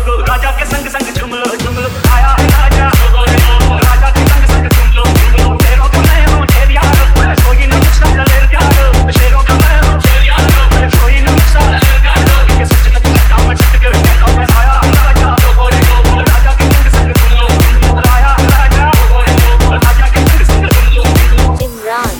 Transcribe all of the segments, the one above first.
लोगो राजा के संग संग झूम लो आया है राजा राजा के संग संग झूम लो शेरों का मैं हूँ शेर यार कोई न मुझसा दलेर यार शेरों का मैं हूँ शेर यार कोई न मुझसा दलेर यार ये सच नहीं कहता मैं झट के कहता मैं आया है राजा राजा के संग संग झूम लो आया है राजा राजा के संग संग झूम लो Imran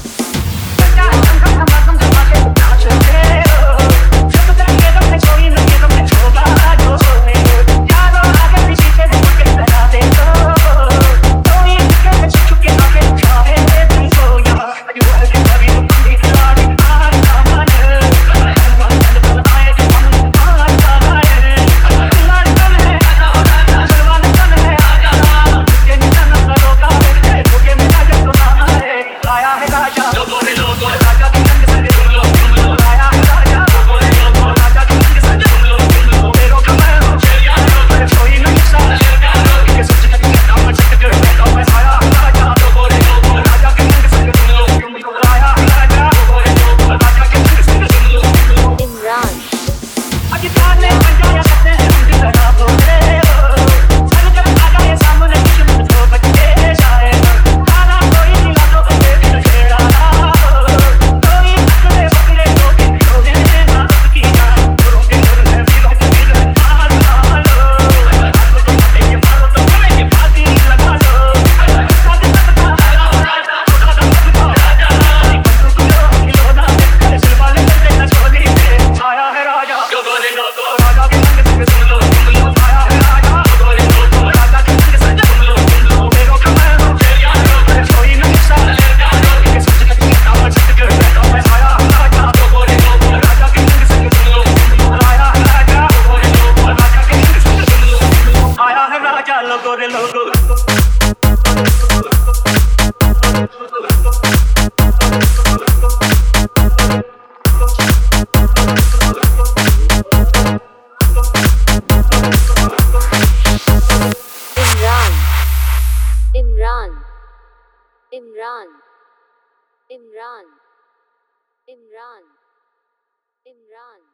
Imran Imran Imran Imran